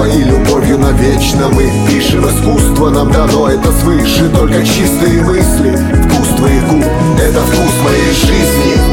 одно и любовью навечно мы пишем. Искусство нам дано, это свыше, только чистые мысли. Вкус твоих губ — это вкус моей жизни.